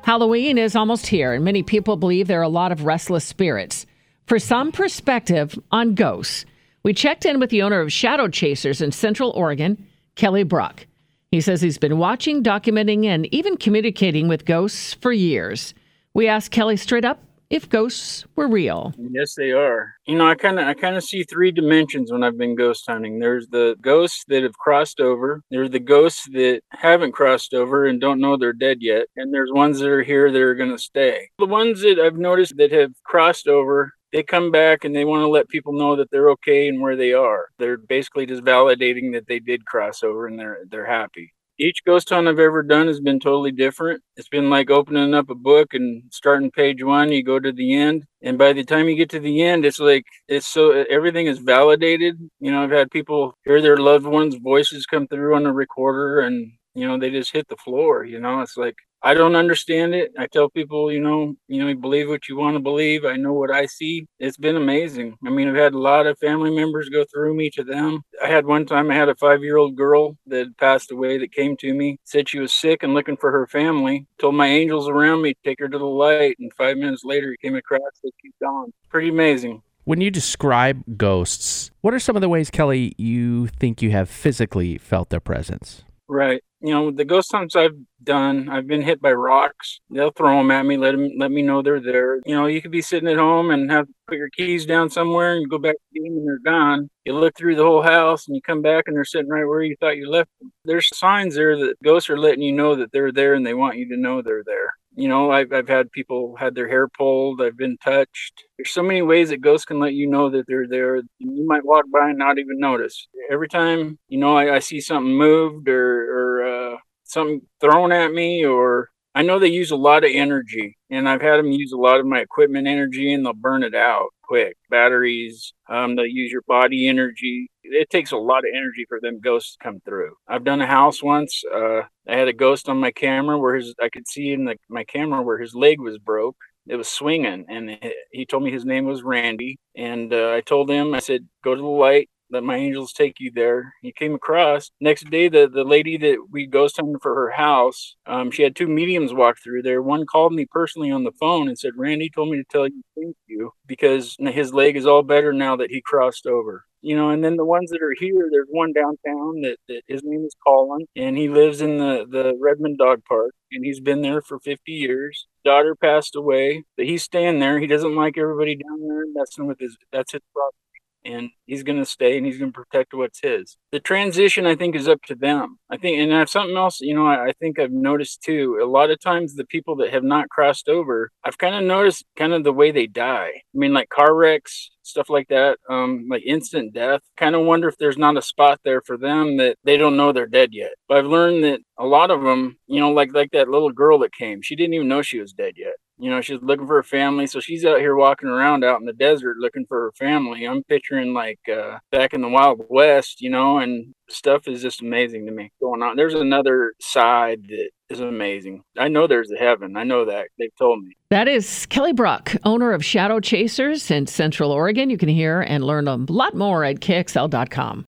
Halloween is almost here, and many people believe there are a lot of restless spirits. For some perspective on ghosts, we checked in with the owner of Shadow Chasers in Central Oregon, Kelly Bruck. He says he's been watching, documenting, and even communicating with ghosts for years. We asked Kelly straight up if ghosts were real. Yes, they are. I kind of see three dimensions when I've been ghost hunting. There's the ghosts that have crossed over. There's the ghosts that haven't crossed over and don't know they're dead yet. And there's ones that are here that are going to stay. The ones that I've noticed that have crossed over, they come back and they want to let people know that they're okay and where they are. They're basically just validating that they did cross over and they're happy. Each ghost hunt I've ever done has been totally different. It's been like opening up a book and starting page one, you go to the end. And by the time you get to the end, everything is validated. I've had people hear their loved ones' voices come through on the recorder and, they just hit the floor. It's like, I don't understand it. I tell people, you believe what you want to believe. I know what I see. It's been amazing. I've had a lot of family members go through me to them. I had one time, I had a 5-year-old girl that passed away that came to me, said she was sick and looking for her family, told my angels around me to take her to the light. And 5 minutes later, he came across and she's gone. Pretty amazing. When you describe ghosts, what are some of the ways, Kelly, you think you have physically felt their presence? Right. The ghost hunts I've done, I've been hit by rocks. They'll throw them at me, let me know they're there. You could be sitting at home and have to put your keys down somewhere and you go back to them and they're gone. You look through the whole house and you come back and they're sitting right where you thought you left them. There's signs there that ghosts are letting you know that they're there and they want you to know they're there. I've had people had their hair pulled. I've been touched. There's so many ways that ghosts can let you know that they're there. You might walk by and not even notice. Every time, I see something moved or something thrown at me, or I know they use a lot of energy, and I've had them use a lot of my equipment energy, and they'll burn it out quick. Batteries, they'll use your body energy. It takes a lot of energy for them ghosts to come through. I've done a house once. I had a ghost on my camera where I could see in my camera where his leg was broke. It was swinging, and he told me his name was Randy. And I told him, I said, go to the light. Let my angels take you there. He came across. Next day, the lady that we ghost hunted for her house, she had 2 mediums walk through there. One called me personally on the phone and said, Randy told me to tell you thank you because his leg is all better now that he crossed over. And then the ones that are here, there's one downtown that his name is Colin, and he lives in the Redmond Dog Park, and he's been there for 50 years. Daughter passed away, but he's staying there. He doesn't like everybody down there messing with that's his property. And he's going to stay and he's going to protect what's his. The transition, I think, is up to them. I think, and I have something else, I think I've noticed too. A lot of times the people that have not crossed over, I've kind of noticed kind of the way they die. Like car wrecks, stuff like that, like instant death. Kind of wonder if there's not a spot there for them that they don't know they're dead yet. But I've learned that a lot of them, like that little girl that came, she didn't even know she was dead yet. She's looking for her family. So she's out here walking around out in the desert looking for her family. I'm picturing like back in the Wild West, and stuff is just amazing to me going on. There's another side that is amazing. I know there's a heaven. I know that. They've told me. That is Kelly Bruck, owner of Shadow Chasers in Central Oregon. You can hear and learn a lot more at KXL.com.